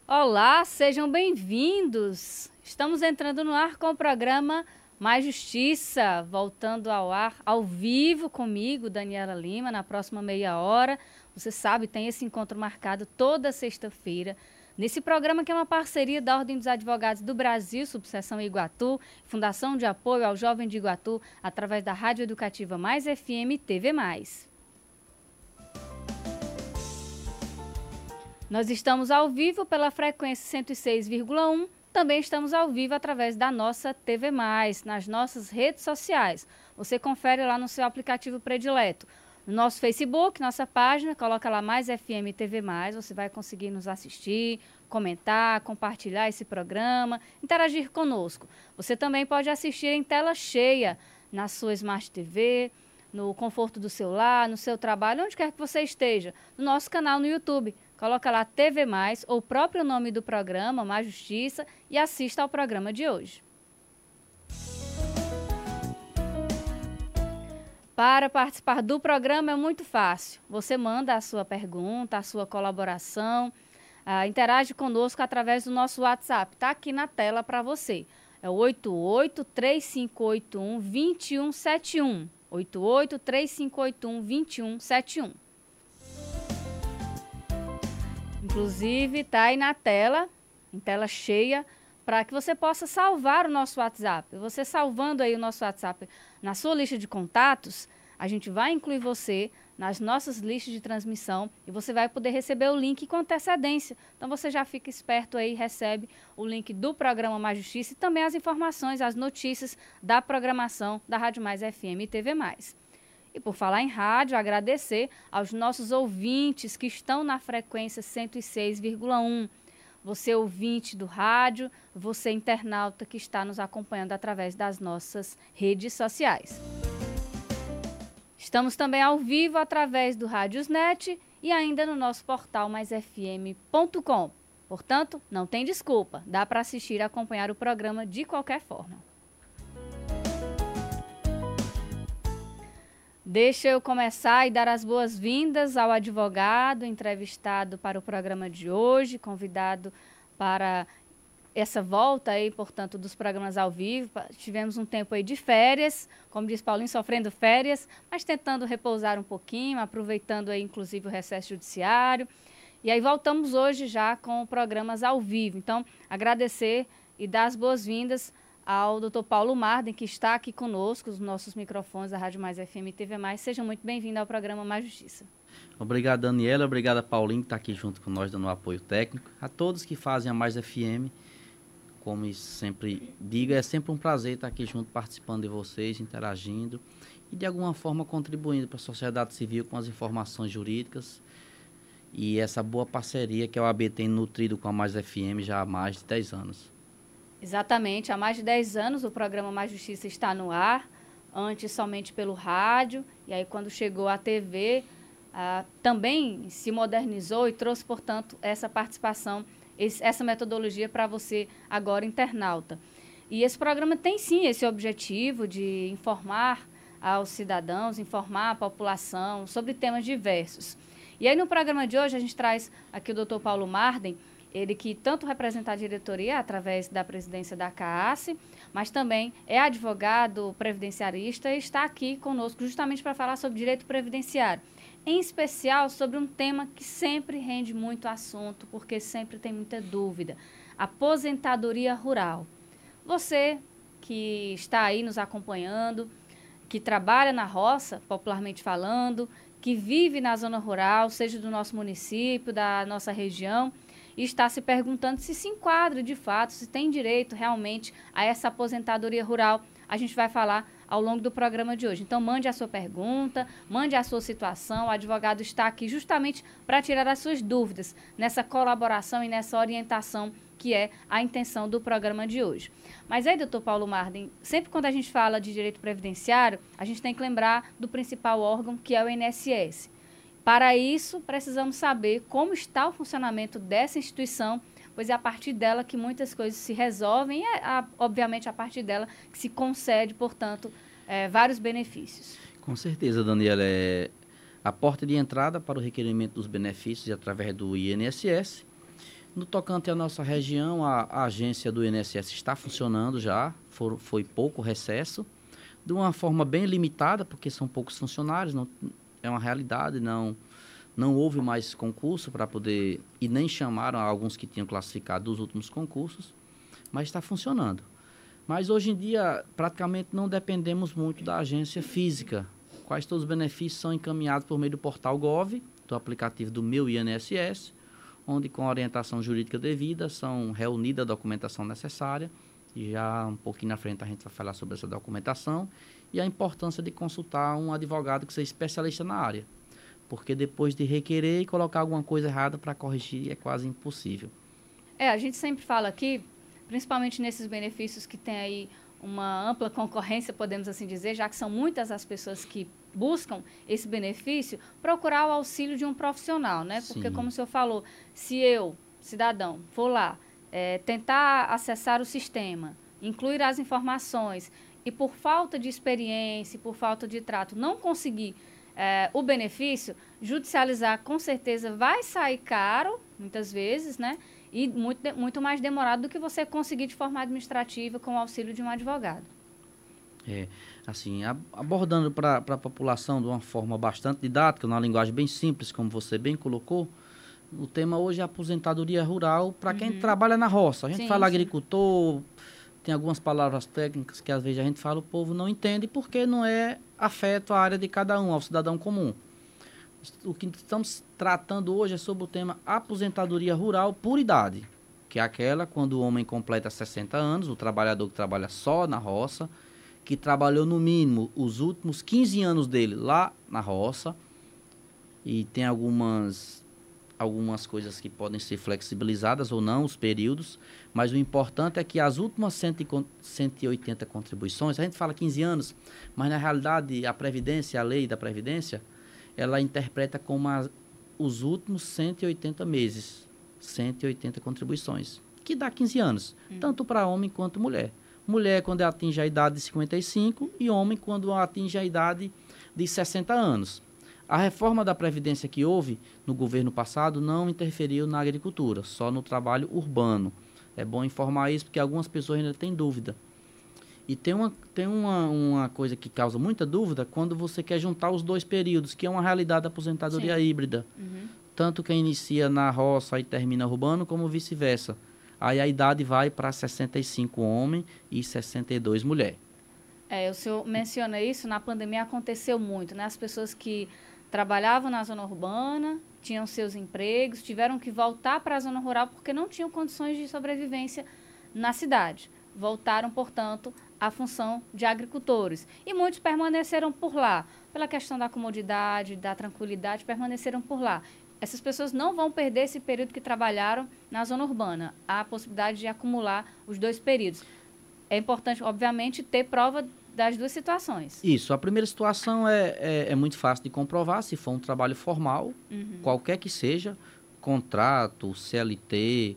Olá, sejam bem-vindos. Estamos entrando no ar com o programa Mais Justiça, voltando ao ar ao vivo comigo, Daniela Lima, na próxima meia hora. Você sabe, tem esse encontro marcado toda sexta-feira. Nesse programa que é uma parceria da Ordem dos Advogados do Brasil, Subseção Iguatu, Fundação de Apoio ao Jovem de Iguatu, através da Rádio Educativa Mais FM e TV Mais. Nós estamos ao vivo pela frequência 106,1. Também estamos ao vivo através da nossa TV Mais, nas nossas redes sociais. Você confere lá no seu aplicativo predileto. No nosso Facebook, nossa página, coloca lá Mais FM TV Mais. Você vai conseguir nos assistir, comentar, compartilhar esse programa, interagir conosco. Você também pode assistir em tela cheia na sua Smart TV, no conforto do seu lar, no seu trabalho, onde quer que você esteja, no nosso canal no YouTube. Coloca lá TV Mais, ou o próprio nome do programa, Mais Justiça, e assista ao programa de hoje. Para participar do programa é muito fácil. Você manda a sua pergunta, a sua colaboração, interage conosco através do nosso WhatsApp. Está aqui na tela para você. É o 88-3581-2171. 88-3581-2171. Inclusive, está aí na tela, em tela cheia, para que você possa salvar o nosso WhatsApp. Você salvando aí o nosso WhatsApp na sua lista de contatos, a gente vai incluir você nas nossas listas de transmissão e você vai poder receber o link com antecedência. Então, você já fica esperto aí, recebe o link do programa Mais Justiça e também as informações, as notícias da programação da Rádio Mais FM e TV Mais. E por falar em rádio, agradecer aos nossos ouvintes que estão na frequência 106,1. Você ouvinte do rádio, você internauta que está nos acompanhando através das nossas redes sociais. Estamos também ao vivo através do Rádiosnet e ainda no nosso portal maisfm.com. Portanto, não tem desculpa, dá para assistir e acompanhar o programa de qualquer forma. Deixa eu começar e dar as boas-vindas ao advogado entrevistado para o programa de hoje, convidado para essa volta aí, portanto, dos programas ao vivo. Tivemos um tempo aí de férias, como diz Paulinho, sofrendo férias, mas tentando repousar um pouquinho, aproveitando aí, inclusive, o recesso judiciário. E aí voltamos hoje já com programas ao vivo. Então, agradecer e dar as boas-vindas ao Dr. Paulo Marden, que está aqui conosco, os nossos microfones da Rádio Mais FM e TV Mais. Seja muito bem-vindo ao programa Mais Justiça. Obrigado, Daniela. Obrigado, Paulinho, que está aqui junto com nós, dando um apoio técnico. A todos que fazem a Mais FM, como sempre digo, é sempre um prazer estar aqui junto, participando de vocês, interagindo e, de alguma forma, contribuindo para a sociedade civil com as informações jurídicas e essa boa parceria que a OAB tem nutrido com a Mais FM já há mais de 10 anos. Exatamente, há mais de 10 anos o programa Mais Justiça está no ar, antes somente pelo rádio, e aí quando chegou à TV, também se modernizou e trouxe, portanto, essa participação, essa metodologia para você agora, internauta. E esse programa tem sim esse objetivo de informar aos cidadãos, informar a população sobre temas diversos. E aí no programa de hoje a gente traz aqui o Dr. Paulo Marden, ele que tanto representa a diretoria através da presidência da CAASE, mas também é advogado previdenciarista e está aqui conosco justamente para falar sobre direito previdenciário, em especial sobre um tema que sempre rende muito assunto, porque sempre tem muita dúvida: aposentadoria rural. Você que está aí nos acompanhando, que trabalha na roça, popularmente falando, que vive na zona rural, seja do nosso município, da nossa região, e está se perguntando se enquadra de fato, se tem direito realmente a essa aposentadoria rural. A gente vai falar ao longo do programa de hoje. Então, mande a sua pergunta, mande a sua situação. O advogado está aqui justamente para tirar as suas dúvidas nessa colaboração e nessa orientação que é a intenção do programa de hoje. Mas aí, doutor Paulo Marden, sempre quando a gente fala de direito previdenciário, a gente tem que lembrar do principal órgão, que é o INSS. Para isso, precisamos saber como está o funcionamento dessa instituição, pois é a partir dela que muitas coisas se resolvem e, obviamente, a partir dela que se concede, portanto, vários benefícios. Com certeza, Daniela. A porta de entrada para o requerimento dos benefícios é através do INSS. No tocante à nossa região, a agência do INSS está funcionando já, foi pouco recesso, de uma forma bem limitada, porque são poucos funcionários, não, é uma realidade, não houve mais concurso para poder, e nem chamaram alguns que tinham classificado dos últimos concursos, mas está funcionando. Mas hoje em dia, praticamente não dependemos muito da agência física. Quase todos os benefícios são encaminhados por meio do portal Gov, do aplicativo do Meu INSS, onde com a orientação jurídica devida são reunida a documentação necessária, e já um pouquinho na frente a gente vai falar sobre essa documentação, e a importância de consultar um advogado que seja especialista na área, porque depois de requerer e colocar alguma coisa errada para corrigir é quase impossível. A gente sempre fala aqui, principalmente nesses benefícios que tem aí uma ampla concorrência, podemos assim dizer, já que são muitas as pessoas que buscam esse benefício, procurar o auxílio de um profissional, né? Porque, como o senhor falou, se eu, cidadão, for lá, tentar acessar o sistema, incluir as informações e por falta de experiência, por falta de trato, não conseguir o benefício, judicializar com certeza vai sair caro, muitas vezes, né? E muito mais demorado do que você conseguir de forma administrativa com o auxílio de um advogado. Assim, abordando para a população de uma forma bastante didática, numa linguagem bem simples, como você bem colocou, o tema hoje é a aposentadoria rural para quem trabalha na roça. A gente fala agricultor, tem algumas palavras técnicas que às vezes a gente fala, o povo não entende porque não é afeto à área de cada um, ao cidadão comum. O que estamos tratando hoje é sobre o tema aposentadoria rural por idade, que é aquela quando o homem completa 60 anos, o trabalhador que trabalha só na roça, que trabalhou no mínimo os últimos 15 anos dele lá na roça, e tem algumas coisas que podem ser flexibilizadas ou não, os períodos, mas o importante é que as últimas 180 contribuições, a gente fala 15 anos, mas na realidade a Previdência, a lei da Previdência, ela interpreta como os últimos 180 meses, 180 contribuições, que dá 15 anos, tanto para homem quanto mulher. Mulher quando atinge a idade de 55 e homem quando atinge a idade de 60 anos. A reforma da Previdência que houve no governo passado não interferiu na agricultura, só no trabalho urbano. É bom informar isso porque algumas pessoas ainda têm dúvida. E tem uma coisa que causa muita dúvida quando você quer juntar os dois períodos, que é uma realidade da aposentadoria híbrida. Tanto quem inicia na roça e termina urbano, como vice-versa. Aí a idade vai para 65 homem e 62 mulher. O senhor menciona isso, na pandemia aconteceu muito, né? As pessoas que trabalhavam na zona urbana, tinham seus empregos, tiveram que voltar para a zona rural porque não tinham condições de sobrevivência na cidade. Voltaram, portanto, à função de agricultores. E muitos permaneceram por lá, pela questão da comodidade, da tranquilidade, permaneceram por lá. Essas pessoas não vão perder esse período que trabalharam na zona urbana. Há a possibilidade de acumular os dois períodos. É importante, obviamente, ter prova das duas situações. Isso. A primeira situação é muito fácil de comprovar, se for um trabalho formal, qualquer que seja, contrato, CLT,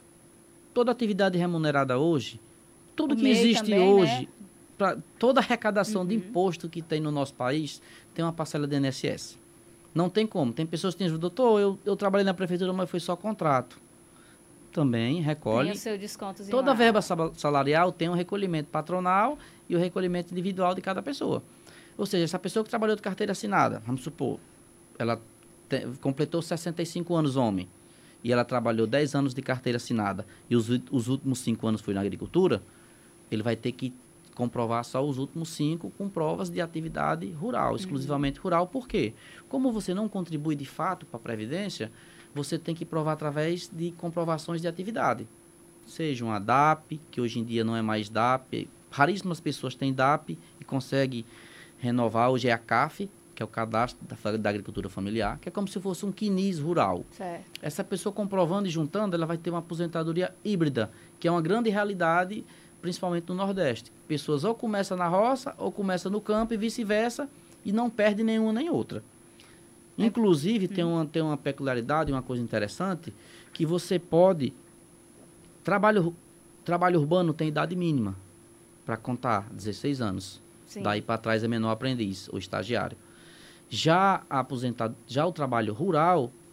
toda atividade remunerada hoje, tudo que existe também, hoje, né? Toda arrecadação de imposto que tem no nosso país, tem uma parcela de INSS. Não tem como. Tem pessoas que dizem, doutor, eu trabalhei na prefeitura, mas foi só contrato. Também recolhe. Tem o seu desconto. Toda verba salarial tem um recolhimento patronal e o recolhimento individual de cada pessoa. Ou seja, essa pessoa que trabalhou de carteira assinada, vamos supor, ela completou 65 anos homem e ela trabalhou 10 anos de carteira assinada e os últimos 5 anos foi na agricultura, ele vai ter que comprovar só os últimos 5 com provas de atividade rural, exclusivamente rural. Por quê? Como você não contribui de fato para a Previdência, você tem que provar através de comprovações de atividade. Seja uma DAP, que hoje em dia não é mais DAP, raríssimas pessoas têm DAP e conseguem renovar. Hoje é a CAF, que é o Cadastro da Agricultura Familiar, que é como se fosse um CNIS rural. Certo. Essa pessoa comprovando e juntando, ela vai ter uma aposentadoria híbrida, que é uma grande realidade, principalmente no Nordeste. Pessoas ou começam na roça ou começam no campo e vice-versa, e não perde nenhuma nem outra. Inclusive, tem uma peculiaridade, uma coisa interessante, que você pode... Trabalho urbano tem idade mínima para contar, 16 anos. Sim. Daí para trás é menor aprendiz ou estagiário. Já o trabalho rural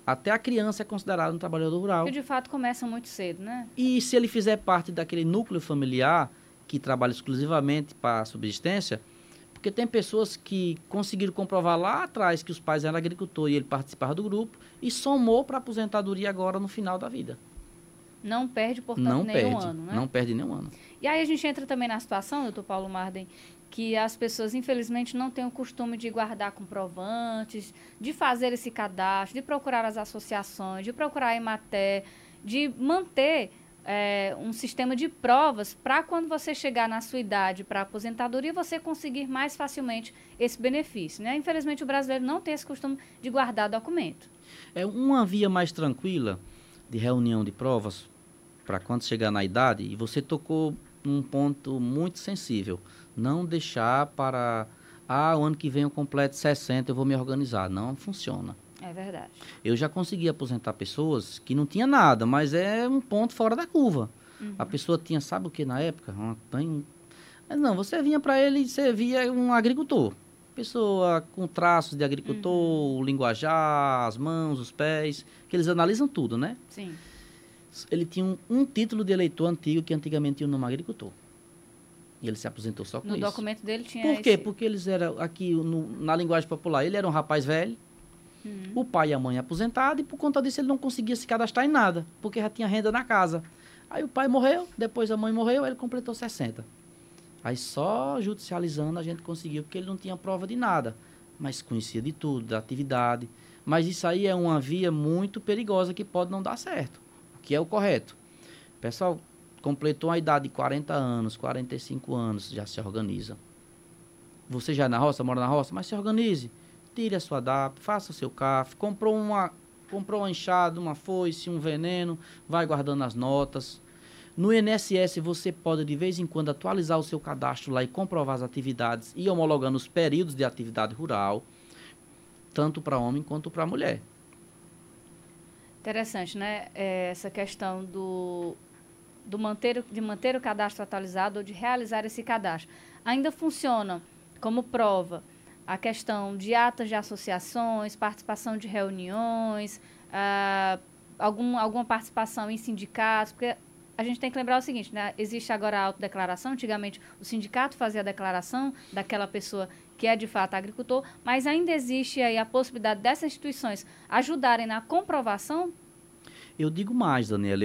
Até a criança é considerada um trabalhador rural. Que de fato começa muito cedo, né? E se ele fizer parte daquele núcleo familiar que trabalha exclusivamente para a subsistência, porque tem pessoas que conseguiram comprovar lá atrás que os pais eram agricultores e ele participava do grupo e somou para a aposentadoria agora no final da vida. Não perde, portanto, Não nenhum perde, ano, né? não perde nenhum ano. E aí a gente entra também na situação, doutor Paulo Marden, que as pessoas, infelizmente, não têm o costume de guardar comprovantes, de fazer esse cadastro, de procurar as associações, de procurar a Emater, de manter um sistema de provas para quando você chegar na sua idade para aposentadoria, você conseguir mais facilmente esse benefício, né? Infelizmente, o brasileiro não tem esse costume de guardar documento. É uma via mais tranquila de reunião de provas para quando chegar na idade, e você tocou num ponto muito sensível. Não deixar para, o ano que vem eu completo 60, eu vou me organizar. Não funciona. É verdade. Eu já consegui aposentar pessoas que não tinha nada, mas é um ponto fora da curva. Uhum. A pessoa tinha, sabe o que na época? Mas não, você vinha para ele e você via um agricultor. Pessoa com traços de agricultor, linguajar, as mãos, os pés, que eles analisam tudo, né? Sim. Ele tinha um título de eleitor antigo, que antigamente tinha o nome agricultor. E ele se aposentou só com isso. No documento dele tinha Por quê? Porque eles eram, aqui na linguagem popular, ele era um rapaz velho, o pai e a mãe aposentados, e por conta disso ele não conseguia se cadastrar em nada, porque já tinha renda na casa. Aí o pai morreu, depois a mãe morreu, ele completou 60. Aí só judicializando a gente conseguiu, porque ele não tinha prova de nada, mas conhecia de tudo, da atividade. Mas isso aí é uma via muito perigosa que pode não dar certo, o que é o correto. Pessoal, completou a idade de 40 anos, 45 anos, já se organiza. Você já é na roça, mora na roça, mas se organize. Tire a sua DAP, faça o seu CAF, comprou uma enxada, uma foice, um veneno, vai guardando as notas. No INSS você pode de vez em quando atualizar o seu cadastro lá e comprovar as atividades e homologando os períodos de atividade rural, tanto para homem quanto para mulher. Interessante, né? Essa questão de manter o cadastro atualizado ou de realizar esse cadastro. Ainda funciona como prova a questão de atas de associações, participação de reuniões, alguma participação em sindicatos, porque a gente tem que lembrar o seguinte, né? Existe agora a autodeclaração, antigamente o sindicato fazia a declaração daquela pessoa que é de fato agricultor, mas ainda existe aí a possibilidade dessas instituições ajudarem na comprovação? Eu digo mais, Daniela,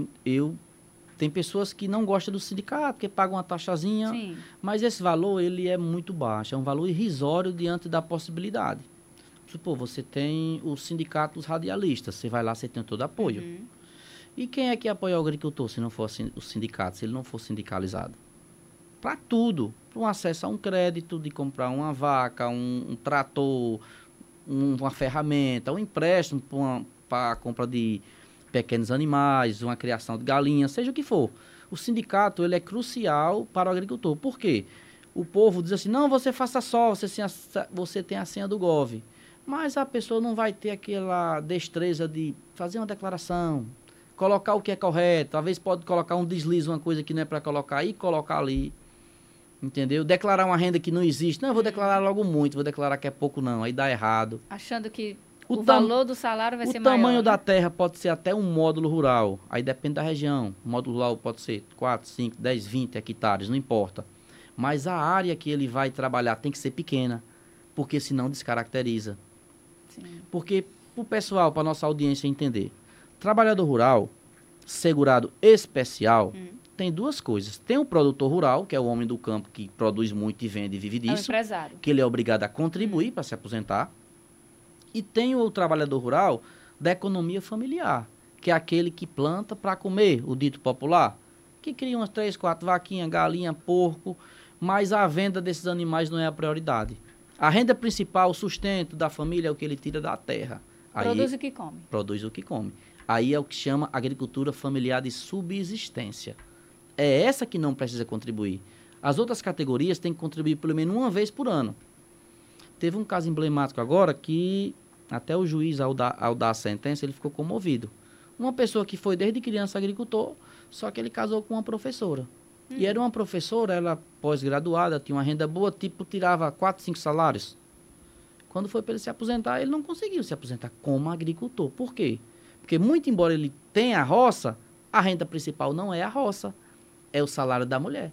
tem pessoas que não gostam do sindicato, que pagam uma taxazinha, Sim. Mas esse valor ele é muito baixo, é um valor irrisório diante da possibilidade. Supor, você tem os sindicatos radialistas, você vai lá, você tem todo apoio. Uhum. E quem é que apoia o agricultor se não for o sindicato, se ele não for sindicalizado? Para tudo, para um acesso a um crédito, de comprar uma vaca, um trator, uma ferramenta, um empréstimo para a compra de pequenos animais, uma criação de galinhas, seja o que for. O sindicato ele é crucial para o agricultor. Por quê? O povo diz assim, não, você faça só, você tem a senha do Gov. Mas a pessoa não vai ter aquela destreza de fazer uma declaração, colocar o que é correto. Talvez pode colocar um deslize, uma coisa que não é para colocar e colocar ali. Entendeu? Declarar uma renda que não existe. Não, eu vou declarar logo muito, vou declarar que é pouco não, aí dá errado. Achando que o valor do salário vai ser maior. O tamanho da né? terra pode ser até um módulo rural. Aí depende da região. O módulo rural pode ser 4, 5, 10, 20 hectares, não importa. Mas a área que ele vai trabalhar tem que ser pequena, porque senão descaracteriza. Sim. Porque, para o pessoal, para a nossa audiência entender, trabalhador rural, segurado especial, tem duas coisas. Tem o produtor rural, que é o homem do campo que produz muito e vende e vive disso. É o empresário. Que ele é obrigado a contribuir para se aposentar. E tem o trabalhador rural da economia familiar, que é aquele que planta para comer, o dito popular, que cria umas 3, 4 vaquinhas, galinha, porco, mas a venda desses animais não é a prioridade. A renda principal, o sustento da família é o que ele tira da terra. Produz o que come. Produz o que come. Aí é o que chama agricultura familiar de subsistência. É essa que não precisa contribuir. As outras categorias têm que contribuir pelo menos uma vez por ano. Teve um caso emblemático agora que até o juiz, ao dar a sentença, ele ficou comovido. Uma pessoa que foi desde criança agricultor, só que ele casou com uma professora. E era uma professora, ela pós-graduada, tinha uma renda boa, tipo, tirava 4, 5 salários. Quando foi para ele se aposentar, ele não conseguiu se aposentar como agricultor. Por quê? Porque muito embora ele tenha a roça, a renda principal não é a roça, é o salário da mulher,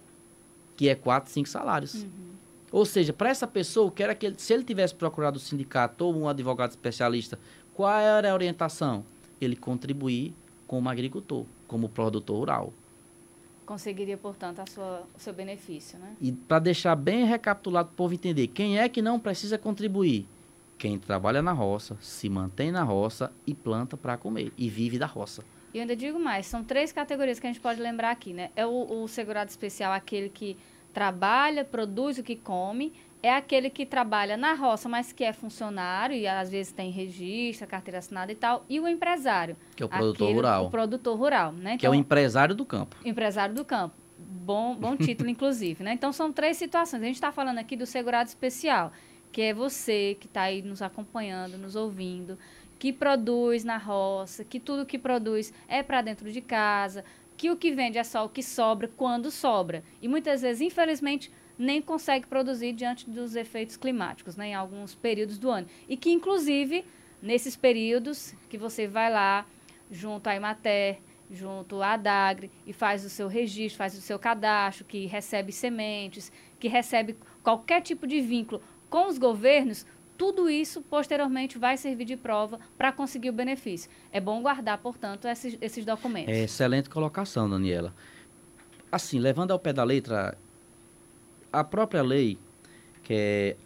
que é 4, 5 salários. Ou seja, para essa pessoa, se ele tivesse procurado o sindicato ou um advogado especialista, qual era a orientação? Ele contribuir como agricultor, como produtor rural. Conseguiria, portanto, o seu benefício, né? E para deixar bem recapitulado para o povo entender, quem é que não precisa contribuir? Quem trabalha na roça, se mantém na roça e planta para comer, e vive da roça. E eu ainda digo mais, são 3 categorias que a gente pode lembrar aqui, né? É o segurado especial, aquele que trabalha, produz o que come, é aquele que trabalha na roça, mas que é funcionário e às vezes tem registro, carteira assinada e tal, e o empresário. Que é o produtor rural. O produtor rural, né? Então, que é o empresário do campo. Empresário do campo. Bom título, inclusive, né? Então, são 3 situações. A gente está falando aqui do segurado especial, que é você que está aí nos acompanhando, nos ouvindo, que produz na roça, que tudo que produz é para dentro de casa, que o que vende é só o que sobra quando sobra. E muitas vezes, infelizmente, nem consegue produzir diante dos efeitos climáticos, né, em alguns períodos do ano. E que, inclusive, nesses períodos que você vai lá, junto à Emater, junto à Adagre, e faz o seu registro, faz o seu cadastro, que recebe sementes, que recebe qualquer tipo de vínculo com os governos, tudo isso, posteriormente, vai servir de prova para conseguir o benefício. É bom guardar, portanto, esses documentos. É excelente colocação, Daniela. Assim, levando ao pé da letra, a própria lei, que é,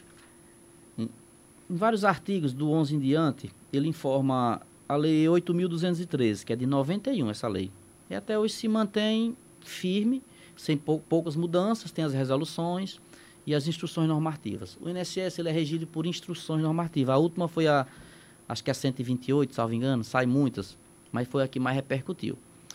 em vários artigos do 11 em diante, ele informa a lei 8.213, que é de 91, essa lei. E até hoje se mantém firme, sem poucas mudanças, tem as resoluções e as instruções normativas. O INSS ele é regido por instruções normativas. A última foi acho que a 128, salvo engano, sai muitas, mas foi a que mais repercutiu.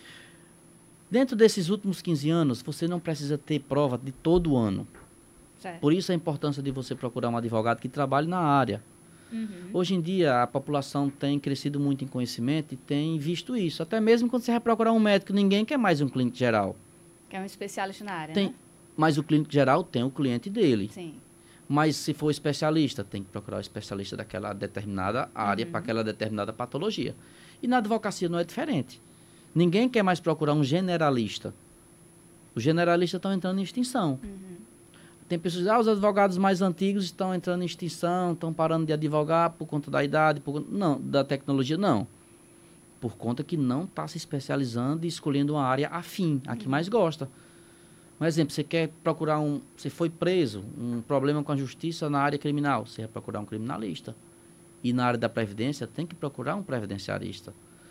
Dentro desses últimos 15 anos, você não precisa ter prova de todo ano. Certo. Por isso a importância de você procurar um advogado que trabalhe na área. Hoje em dia, a população tem crescido muito em conhecimento e tem visto isso. Até mesmo quando você vai procurar um médico, ninguém quer mais um clínico geral. Que é um especialista na área, né? Mas o clínico geral tem o cliente dele. Sim. Mas se for especialista, tem que procurar o especialista daquela determinada área para aquela determinada patologia. E na advocacia não é diferente. Ninguém quer mais procurar um generalista. Os generalistas estão entrando em extinção. Tem pessoas que dizem, os advogados mais antigos estão entrando em extinção, estão parando de advogar por conta da idade, não, da tecnologia, não. Por conta que não está se especializando e escolhendo uma área afim, a que mais gosta. Um exemplo, você quer procurar você foi preso, um problema com a justiça na área criminal, você vai procurar um criminalista. E na área da previdência, tem que procurar um previdenciarista.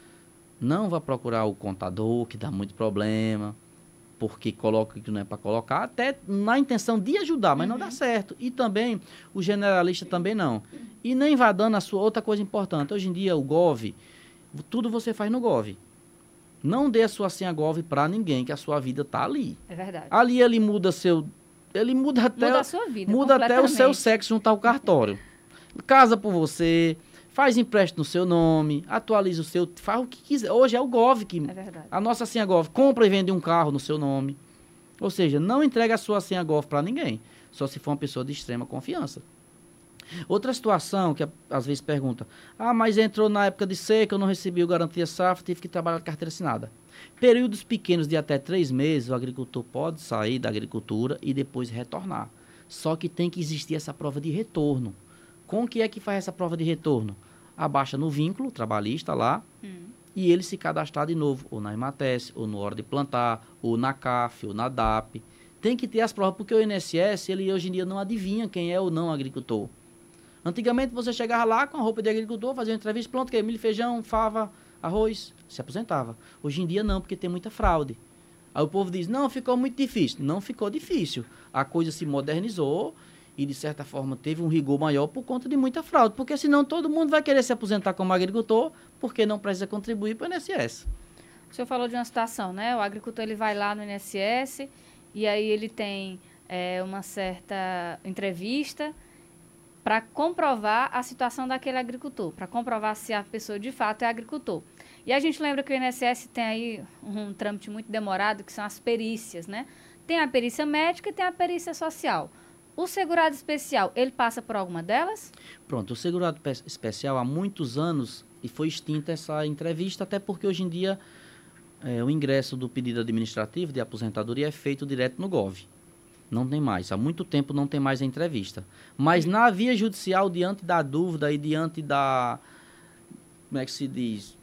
Não vai procurar o contador, que dá muito problema, porque coloca o que não é para colocar, até na intenção de ajudar, mas não dá certo. E também, o generalista também não. E nem vai dando a sua outra coisa importante. Hoje em dia, o Gov, tudo você faz no Gov. Não dê a sua senha Gov para ninguém, que a sua vida está ali. É verdade. Ali ele muda ele muda até a sua vida, muda até o seu sexo junto ao cartório. Casa por você, faz empréstimo no seu nome, atualiza o seu, faz o que quiser. Hoje é o Gov que é verdade. A nossa senha Gov compra e vende um carro no seu nome. Ou seja, não entrega a sua senha Gov para ninguém, só se for uma pessoa de extrema confiança. Outra situação que às vezes pergunta, mas entrou na época de seca, eu não recebi o garantia safra, tive que trabalhar de carteira assinada. Períodos pequenos de até 3 meses, o agricultor pode sair da agricultura e depois retornar. Só que tem que existir essa prova de retorno. Com o que é que faz essa prova de retorno? Abaixa no vínculo trabalhista lá e ele se cadastrar de novo, ou na Emates, ou no Hora de Plantar, ou na CAF, ou na DAP. Tem que ter as provas, porque o INSS, ele hoje em dia não adivinha quem é ou não agricultor. Antigamente você chegava lá com a roupa de agricultor, fazia uma entrevista, pronto, que é milho, feijão, fava, arroz, se aposentava. Hoje em dia não, porque tem muita fraude. Aí o povo diz, não, ficou muito difícil. Não ficou difícil. A coisa se modernizou e, de certa forma, teve um rigor maior por conta de muita fraude. Porque senão todo mundo vai querer se aposentar como agricultor, porque não precisa contribuir para o INSS. O senhor falou de uma situação, né? O agricultor ele vai lá no INSS e aí ele tem uma certa entrevista para comprovar a situação daquele agricultor, para comprovar se a pessoa de fato é agricultor. E a gente lembra que o INSS tem aí um trâmite muito demorado, que são as perícias, né? Tem a perícia médica e tem a perícia social. O segurado especial, ele passa por alguma delas? Pronto, o segurado especial há muitos anos, e foi extinta essa entrevista, até porque hoje em dia o ingresso do pedido administrativo de aposentadoria é feito direto no GOV. Não tem mais, há muito tempo não tem mais a entrevista. Mas na via judicial, diante da dúvida e diante da, como é que se diz,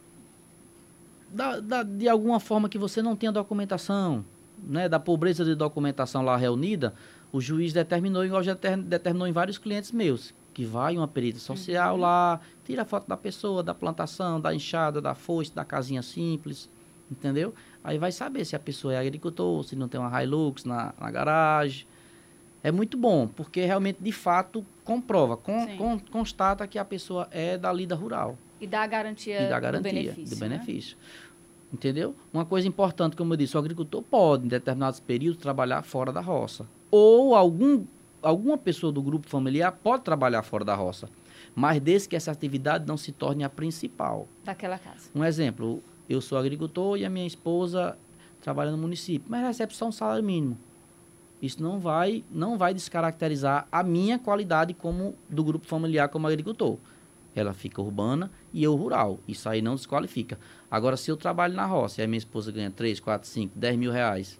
de alguma forma que você não tenha documentação, né, da pobreza de documentação lá reunida, o juiz determinou, igual já determinou em vários clientes meus, que vai uma perícia social lá, tira a foto da pessoa, da plantação, da enxada, da foice, da casinha simples, entendeu? Aí vai saber se a pessoa é agricultor, se não tem uma Hilux na garagem. É muito bom, porque realmente, de fato, comprova, constata que a pessoa é da lida rural. E dá a garantia, do benefício. Entendeu? Uma coisa importante, como eu disse, o agricultor pode, em determinados períodos, trabalhar fora da roça. Ou alguma pessoa do grupo familiar pode trabalhar fora da roça, mas desde que essa atividade não se torne a principal. Daquela casa. Um exemplo, eu sou agricultor e a minha esposa trabalha no município, mas recebe só um salário mínimo. Isso não vai descaracterizar a minha qualidade como do grupo familiar como agricultor. Ela fica urbana e eu rural. Isso aí não desqualifica. Agora, se eu trabalho na roça e a minha esposa ganha 3, 4, 5, 10 mil reais,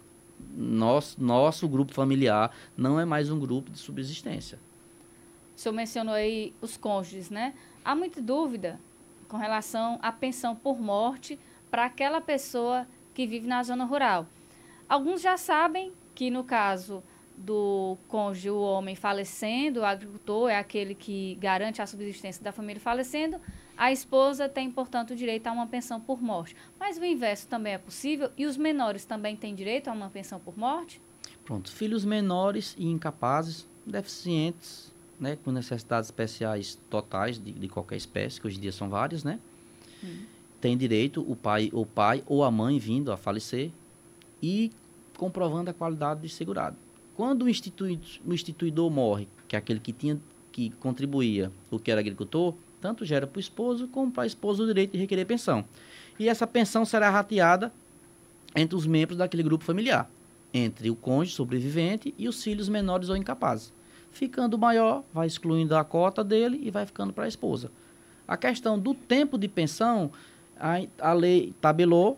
nosso grupo familiar não é mais um grupo de subsistência. O senhor mencionou aí os cônjuges, né? Há muita dúvida com relação à pensão por morte para aquela pessoa que vive na zona rural. Alguns já sabem que, no caso do cônjuge, o homem falecendo, o agricultor é aquele que garante a subsistência da família falecendo, a esposa tem, portanto, o direito a uma pensão por morte. Mas o inverso também é possível e os menores também têm direito a uma pensão por morte? Pronto, filhos menores e incapazes, deficientes, né, com necessidades especiais totais de qualquer espécie, que hoje em dia são várias, né? Tem direito o pai ou a mãe vindo a falecer e comprovando a qualidade de segurado. Quando o instituidor morre, que é aquele que contribuía, o que era agricultor, tanto gera para o esposo como para a esposa o direito de requerer pensão. E essa pensão será rateada entre os membros daquele grupo familiar, entre o cônjuge sobrevivente e os filhos menores ou incapazes. Ficando maior, vai excluindo a cota dele e vai ficando para a esposa. A questão do tempo de pensão, a lei tabelou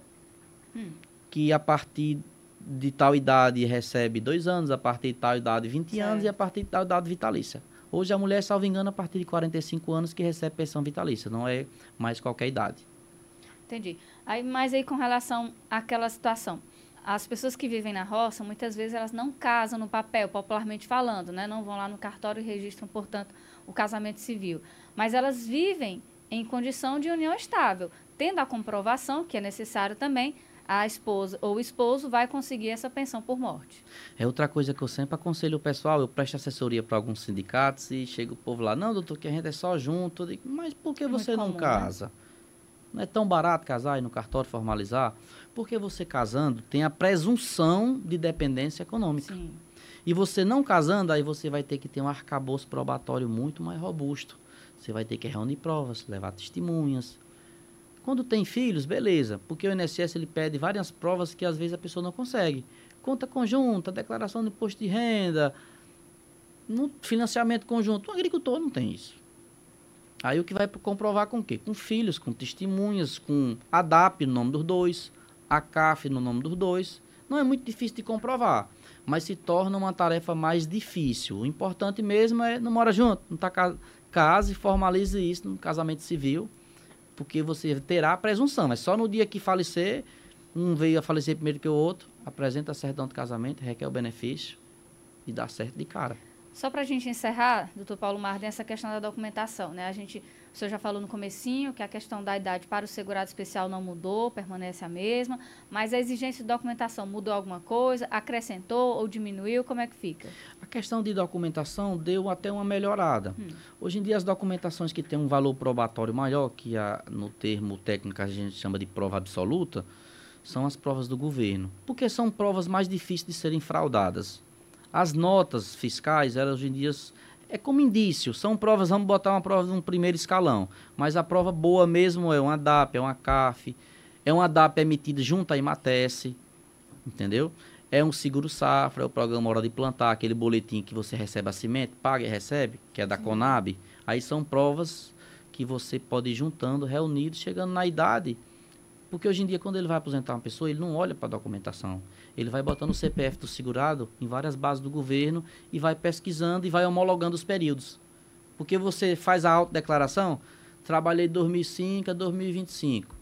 que a partir de tal idade recebe 2 anos, a partir de tal idade 20 anos e a partir de tal idade vitalícia. Hoje a mulher, salvo engano, a partir de 45 anos que recebe pensão vitalícia, não é mais qualquer idade. Entendi. Mas aí com relação àquela situação, as pessoas que vivem na roça, muitas vezes elas não casam no papel, popularmente falando, né? Não vão lá no cartório e registram, portanto, o casamento civil. Mas elas vivem em condição de união estável, tendo a comprovação, que é necessário também, a esposa ou o esposo vai conseguir essa pensão por morte. É outra coisa que eu sempre aconselho o pessoal, eu presto assessoria para alguns sindicatos e chega o povo lá, não, doutor, que a gente é só junto. Eu digo, mas por que você não casa? Né? Não é tão barato casar e no cartório formalizar? Porque você casando tem a presunção de dependência econômica. Sim. E você não casando, aí você vai ter que ter um arcabouço probatório muito mais robusto. Você vai ter que reunir provas, levar testemunhas. Quando tem filhos, beleza, porque o INSS ele pede várias provas que às vezes a pessoa não consegue. Conta conjunta, declaração de imposto de renda, no financiamento conjunto. O agricultor não tem isso. Aí o que vai comprovar com o quê? Com filhos, com testemunhas, com ADAP no nome dos dois, ACAF no nome dos dois. Não é muito difícil de comprovar, mas se torna uma tarefa mais difícil. O importante mesmo é não mora junto, não tá case e formalize isso no casamento civil, porque você terá a presunção. É só no dia que falecer, um veio a falecer primeiro que o outro, apresenta a certidão de casamento, requer o benefício e dá certo de cara. Só para a gente encerrar, doutor Paulo Marden, essa questão da documentação, né? O senhor já falou no comecinho que a questão da idade para o segurado especial não mudou, permanece a mesma, mas a exigência de documentação mudou alguma coisa, acrescentou ou diminuiu, como é que fica? A questão de documentação deu até uma melhorada. Hoje em dia as documentações que têm um valor probatório maior, que no termo técnico a gente chama de prova absoluta, são as provas do governo, porque são provas mais difíceis de serem fraudadas. As notas fiscais, elas hoje em dia é como indício, são provas, vamos botar uma prova de um primeiro escalão, mas a prova boa mesmo é uma DAP, é uma CAF, é uma DAP emitida junto à IMATES, entendeu? É um seguro safra, é o programa Hora de Plantar, aquele boletim que você recebe a semente, paga e recebe, que é da Conab. Aí são provas que você pode ir juntando, reunindo, chegando na idade. Porque hoje em dia, quando ele vai aposentar uma pessoa, ele não olha para a documentação. Ele vai botando o CPF do segurado em várias bases do governo e vai pesquisando e vai homologando os períodos. Porque você faz a autodeclaração, trabalhei de 2005 a 2025.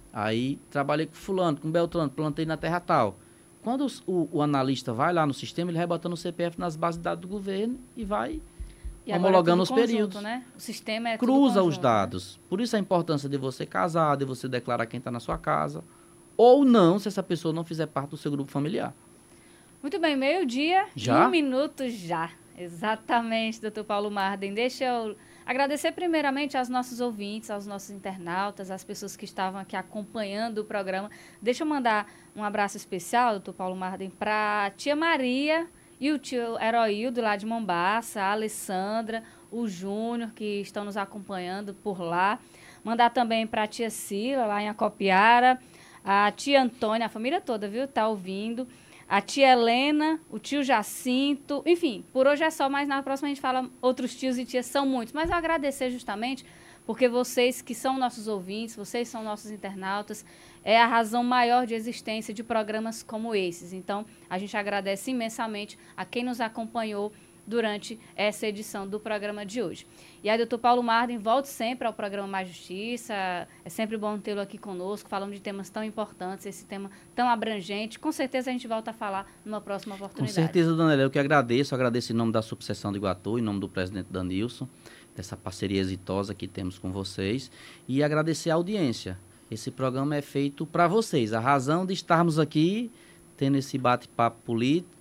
Aí trabalhei com fulano, com Beltrano, plantei na terra tal. Quando o analista vai lá no sistema, ele vai botando o CPF nas bases de dados do governo e vai homologando os períodos. Né? O sistema é Cruza tudo os conjunto, dados. Por isso a importância de você casar, de você declarar quem está na sua casa. Ou não, se essa pessoa não fizer parte do seu grupo familiar. Muito bem, meio-dia, Já? 1 minuto já. Exatamente, doutor Paulo Marden. Deixa eu agradecer primeiramente aos nossos ouvintes, aos nossos internautas, às pessoas que estavam aqui acompanhando o programa. Deixa eu mandar um abraço especial, doutor Paulo Marden, para a tia Maria e o tio Heroildo, lá de Mombaça, a Alessandra, o Júnior, que estão nos acompanhando por lá. Mandar também para a tia Cila, lá em Acopiara, a tia Antônia, a família toda, viu? Tá ouvindo. A tia Helena, o tio Jacinto, enfim, por hoje é só, mas na próxima a gente fala outros tios e tias, são muitos. Mas eu agradecer justamente porque vocês que são nossos ouvintes, vocês são nossos internautas, é a razão maior de existência de programas como esses. Então, a gente agradece imensamente a quem nos acompanhou durante essa edição do programa de hoje. E aí, doutor Paulo Marden, volte sempre ao programa Mais Justiça. É sempre bom tê-lo aqui conosco, falando de temas tão importantes, esse tema tão abrangente. Com certeza a gente volta a falar numa próxima oportunidade. Com certeza, dona Elia, eu que agradeço em nome da subseção de Iguatu, em nome do presidente Danilson, dessa parceria exitosa que temos com vocês, e agradecer a audiência. Esse programa é feito para vocês. A razão de estarmos aqui, tendo esse bate-papo político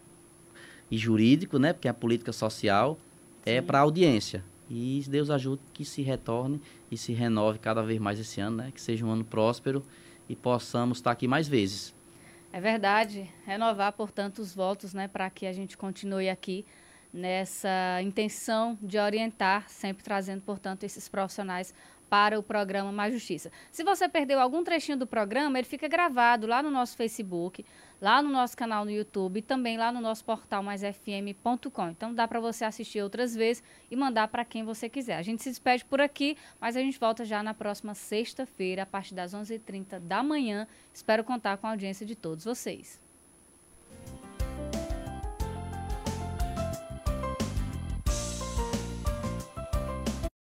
e jurídico, né, porque a política social é para a audiência. E Deus ajude que se retorne e se renove cada vez mais esse ano, né, que seja um ano próspero e possamos estar aqui mais vezes. É verdade. Renovar, portanto, os votos, né, para que a gente continue aqui nessa intenção de orientar, sempre trazendo, portanto, esses profissionais para o programa Mais Justiça. Se você perdeu algum trechinho do programa, ele fica gravado lá no nosso Facebook, lá no nosso canal no YouTube e também lá no nosso portal maisfm.com. Então dá para você assistir outras vezes e mandar para quem você quiser. A gente se despede por aqui, mas a gente volta já na próxima sexta-feira, a partir das 11h30 da manhã. Espero contar com a audiência de todos vocês.